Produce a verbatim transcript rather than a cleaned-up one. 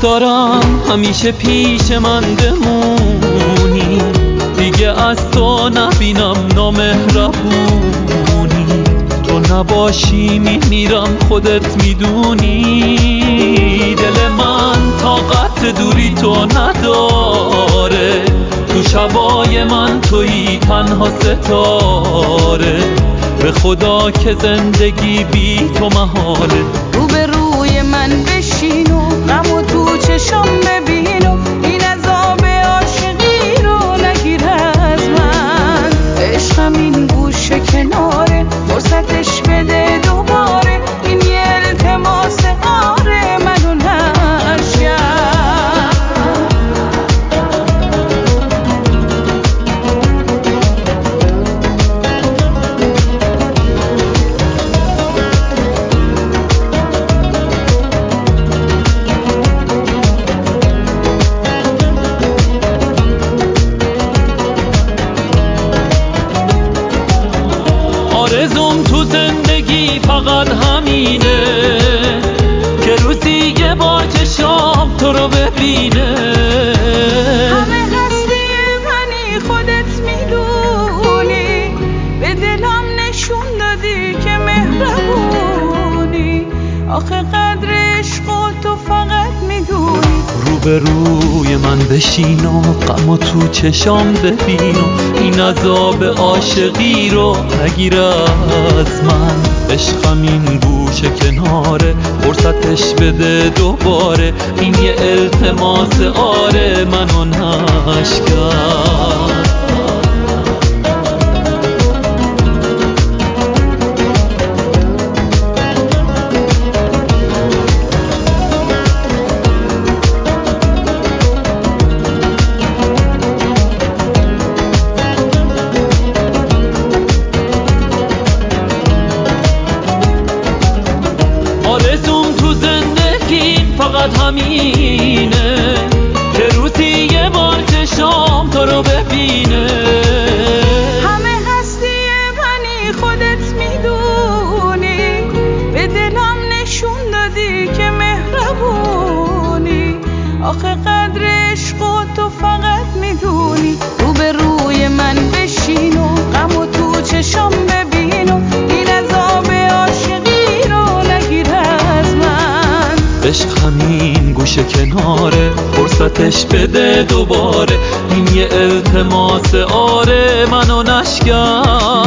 دارم همیشه پیش من بمونی، دیگه از تو نبینم نامهربونی. تو نباشی میمیرم خودت میدونی، دل من طاقت دوری تو نداره، تو شبای من تویی تنها ستاره، به خدا که زندگی بی تو محاله. رو به روی من بشین و غم و تو چشام ببین و این عذاب عاشقی رو نگیر از من. عشقم این گوشه کناره، فرصتش بده دوباره، این یه التماس آره منو نشکن. آرزوم تو زندگی فقط همینه که روزی یه بار چشام تو رو ببینه. همه هستی منی خودت میدونی، به دلم نشون دادی که مهربونی، آخه قدر عشق و تو فقط میدونی. رو به روی من بشین و غم و تو چشام ببین و این عذاب عاشقی رو نگیر از من. عشقم این گوشه کناره، فرصتش بده دوباره، این یه التماس آره منو نشکن. آرزوم تو زندگی فقط همینه که روزی یه بار چشام تو رو ببینه. همه هستی منی خودت میدونی، به دلم نشون دادی که مهربونی، آخه قدر عشق و تو فقط میدونی. رو به روی من بشین و غم و تو چشام ببین و این عذاب عاشقی رو نگیر از من. عشق همین گوشه کناره، فرصتش بده دوباره، این یه التماس آره منو نشکن.